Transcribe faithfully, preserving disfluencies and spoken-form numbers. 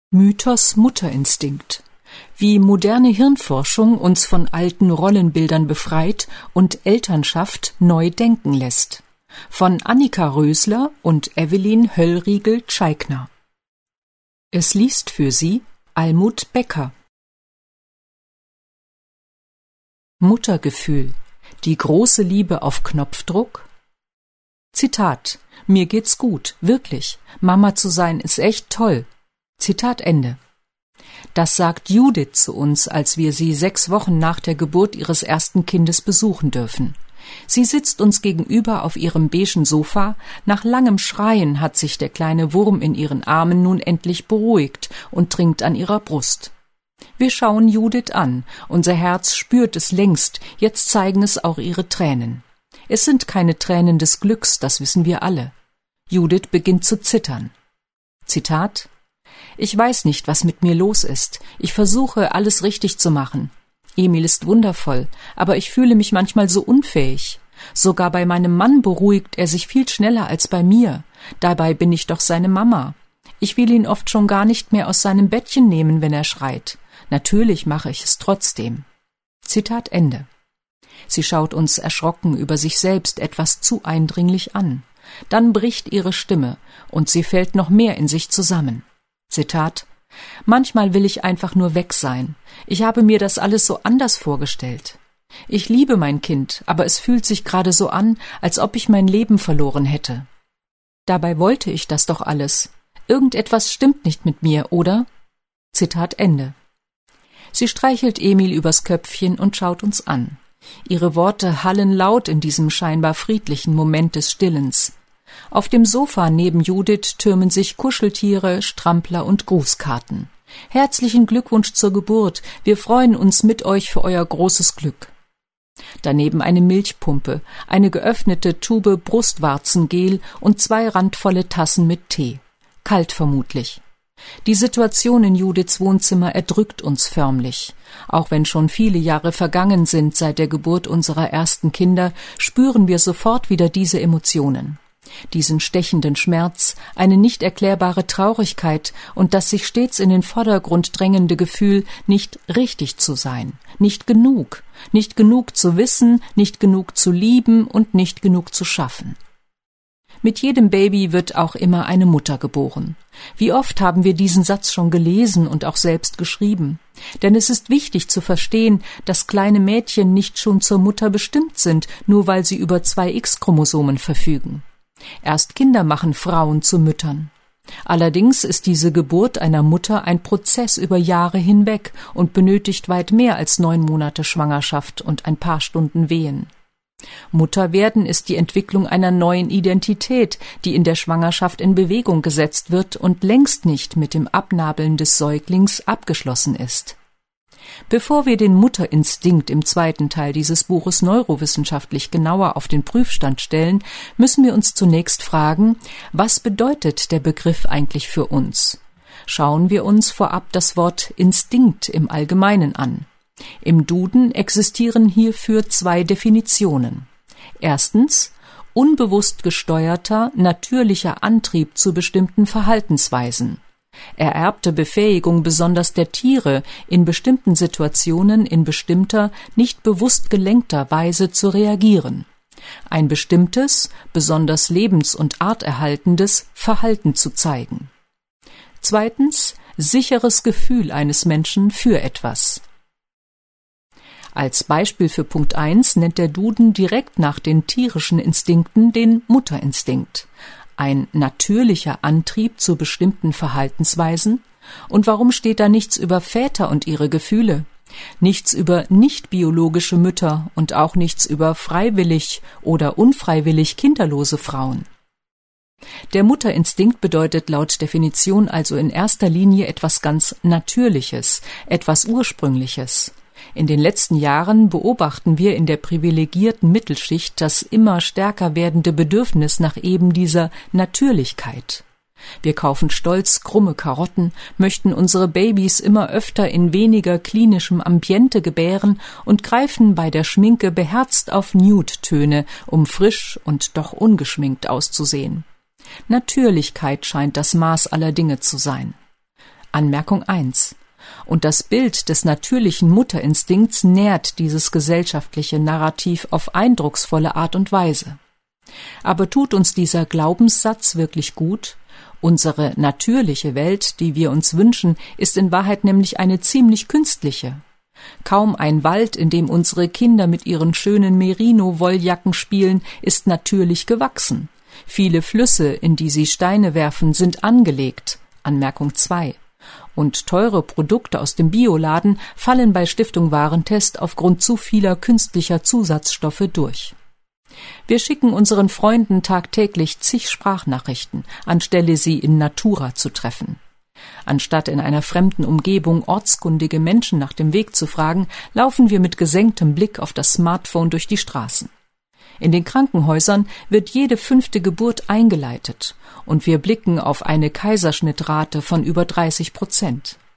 Mythos Mutterinstinkt. Wie moderne Hirnforschung uns von alten Rollenbildern befreit und Elternschaft neu denken lässt. Von Annika Rösler und Evelyn Höllriegel-Tscheigner. Es liest für Sie Almut Becker. Muttergefühl. Die große Liebe auf Knopfdruck? Zitat: Mir geht's gut, wirklich. Mama zu sein ist echt toll. Zitat Ende. Das sagt Judith zu uns, als wir sie sechs Wochen nach der Geburt ihres ersten Kindes besuchen dürfen. Sie sitzt uns gegenüber auf ihrem beigen Sofa. Nach langem Schreien hat sich der kleine Wurm in ihren Armen nun endlich beruhigt und trinkt an ihrer Brust. Wir schauen Judith an. Unser Herz spürt es längst, jetzt zeigen es auch ihre Tränen. Es sind keine Tränen des Glücks, das wissen wir alle. Judith beginnt zu zittern. Zitat: Ich weiß nicht, was mit mir los ist. Ich versuche, alles richtig zu machen. Emil ist wundervoll, aber ich fühle mich manchmal so unfähig. Sogar bei meinem Mann beruhigt er sich viel schneller als bei mir. Dabei bin ich doch seine Mama. Ich will ihn oft schon gar nicht mehr aus seinem Bettchen nehmen, wenn er schreit. Natürlich mache ich es trotzdem. Zitat Ende. Sie schaut uns erschrocken über sich selbst etwas zu eindringlich an. Dann bricht ihre Stimme und sie fällt noch mehr in sich zusammen. Zitat: Manchmal will ich einfach nur weg sein. Ich habe mir das alles so anders vorgestellt. Ich liebe mein Kind, aber es fühlt sich gerade so an, als ob ich mein Leben verloren hätte. Dabei wollte ich das doch alles. Irgendetwas stimmt nicht mit mir, oder? Zitat Ende. Sie streichelt Emil übers Köpfchen und schaut uns an. Ihre Worte hallen laut in diesem scheinbar friedlichen Moment des Stillens. Auf dem Sofa neben Judith türmen sich Kuscheltiere, Strampler und Grußkarten. Herzlichen Glückwunsch zur Geburt. Wir freuen uns mit euch für euer großes Glück. Daneben eine Milchpumpe, eine geöffnete Tube Brustwarzengel und zwei randvolle Tassen mit Tee. Kalt vermutlich. Die Situation in Judiths Wohnzimmer erdrückt uns förmlich. Auch wenn schon viele Jahre vergangen sind seit der Geburt unserer ersten Kinder, spüren wir sofort wieder diese Emotionen. Diesen stechenden Schmerz, eine nicht erklärbare Traurigkeit und das sich stets in den Vordergrund drängende Gefühl, nicht richtig zu sein, nicht genug, nicht genug zu wissen, nicht genug zu lieben und nicht genug zu schaffen. Mit jedem Baby wird auch immer eine Mutter geboren. Wie oft haben wir diesen Satz schon gelesen und auch selbst geschrieben? Denn es ist wichtig zu verstehen, dass kleine Mädchen nicht schon zur Mutter bestimmt sind, nur weil sie über zwei X-Chromosomen verfügen. Erst Kinder machen Frauen zu Müttern. Allerdings ist diese Geburt einer Mutter ein Prozess über Jahre hinweg und benötigt weit mehr als neun Monate Schwangerschaft und ein paar Stunden Wehen. Mutter werden ist die Entwicklung einer neuen Identität, die in der Schwangerschaft in Bewegung gesetzt wird und längst nicht mit dem Abnabeln des Säuglings abgeschlossen ist. Bevor wir den Mutterinstinkt im zweiten Teil dieses Buches neurowissenschaftlich genauer auf den Prüfstand stellen, müssen wir uns zunächst fragen, was bedeutet der Begriff eigentlich für uns? Schauen wir uns vorab das Wort Instinkt im Allgemeinen an. Im Duden existieren hierfür zwei Definitionen. Erstens: unbewusst gesteuerter, natürlicher Antrieb zu bestimmten Verhaltensweisen. Ererbte Befähigung besonders der Tiere, in bestimmten Situationen in bestimmter, nicht bewusst gelenkter Weise zu reagieren. Ein bestimmtes, besonders lebens- und arterhaltendes Verhalten zu zeigen. Zweitens: sicheres Gefühl eines Menschen für etwas. Als Beispiel für Punkt eins nennt der Duden direkt nach den tierischen Instinkten den Mutterinstinkt. Ein natürlicher Antrieb zu bestimmten Verhaltensweisen? Und warum steht da nichts über Väter und ihre Gefühle? Nichts über nicht-biologische Mütter und auch nichts über freiwillig oder unfreiwillig kinderlose Frauen? Der Mutterinstinkt bedeutet laut Definition also in erster Linie etwas ganz Natürliches, etwas Ursprüngliches. In den letzten Jahren beobachten wir in der privilegierten Mittelschicht das immer stärker werdende Bedürfnis nach eben dieser Natürlichkeit. Wir kaufen stolz krumme Karotten, möchten unsere Babys immer öfter in weniger klinischem Ambiente gebären und greifen bei der Schminke beherzt auf Nude-Töne, um frisch und doch ungeschminkt auszusehen. Natürlichkeit scheint das Maß aller Dinge zu sein. Anmerkung eins. Und das Bild des natürlichen Mutterinstinkts nährt dieses gesellschaftliche Narrativ auf eindrucksvolle Art und Weise. Aber tut uns dieser Glaubenssatz wirklich gut? Unsere natürliche Welt, die wir uns wünschen, ist in Wahrheit nämlich eine ziemlich künstliche. Kaum ein Wald, in dem unsere Kinder mit ihren schönen Merino-Wolljacken spielen, ist natürlich gewachsen. Viele Flüsse, in die sie Steine werfen, sind angelegt. Anmerkung zwei. Und teure Produkte aus dem Bioladen fallen bei Stiftung Warentest aufgrund zu vieler künstlicher Zusatzstoffe durch. Wir schicken unseren Freunden tagtäglich zig Sprachnachrichten, anstelle sie in Natura zu treffen. Anstatt in einer fremden Umgebung ortskundige Menschen nach dem Weg zu fragen, laufen wir mit gesenktem Blick auf das Smartphone durch die Straßen. In den Krankenhäusern wird jede fünfte Geburt eingeleitet und wir blicken auf eine Kaiserschnittrate von über dreißig Prozent.